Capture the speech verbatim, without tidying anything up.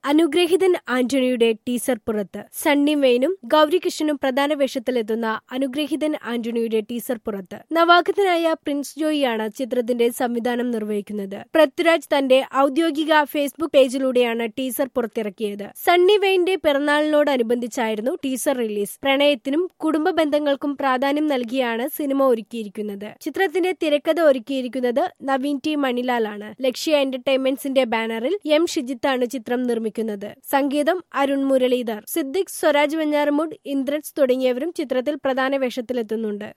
അനുഗ്രഹീതൻ ആന്റണിയുടെ ടീസർ പുറത്ത്. സണ്ണി വെയിനും ഗൗരികൃഷ്ണനും പ്രധാന വേഷത്തിലെത്തുന്ന അനുഗ്രഹീതൻ ആന്റണിയുടെ ടീസർ പുറത്ത്. നവാഗതനായ പ്രിൻസ് ജോയിയാണ് ചിത്രത്തിന്റെ സംവിധാനം നിർവഹിക്കുന്നത്. പൃഥ്വിരാജ് തന്റെ ഔദ്യോഗിക ഫേസ്ബുക്ക് പേജിലൂടെയാണ് ടീസർ പുറത്തിറക്കിയത്. സണ്ണി വെയിന്റെ പിറന്നാളിനോടനുബന്ധിച്ചായിരുന്നു ടീസർ റിലീസ്. പ്രണയത്തിനും കുടുംബ ബന്ധങ്ങൾക്കും പ്രാധാന്യം നൽകിയാണ് സിനിമ ഒരുക്കിയിരിക്കുന്നത്. ചിത്രത്തിന്റെ തിരക്കഥ ഒരുക്കിയിരിക്കുന്നത് നവീൻ ടി മണിലാലാണ്. ലക്ഷ്യ എന്റർടൈൻമെന്റ്സിന്റെ ബാനറിൽ എം ഷിജിത്താണ് ചിത്രം നിർമ്മിക്കുന്നത്. സംഗീതം അരുൺ മുരളീധർ. സിദ്ദിഖ്, സ്വരാജ് വെഞ്ഞാറമൂട്, ഇന്ദ്രൻസ് തുടങ്ങിയവരും ചിത്രത്തിൽ പ്രധാന വേഷത്തിലെത്തുന്നുണ്ട്.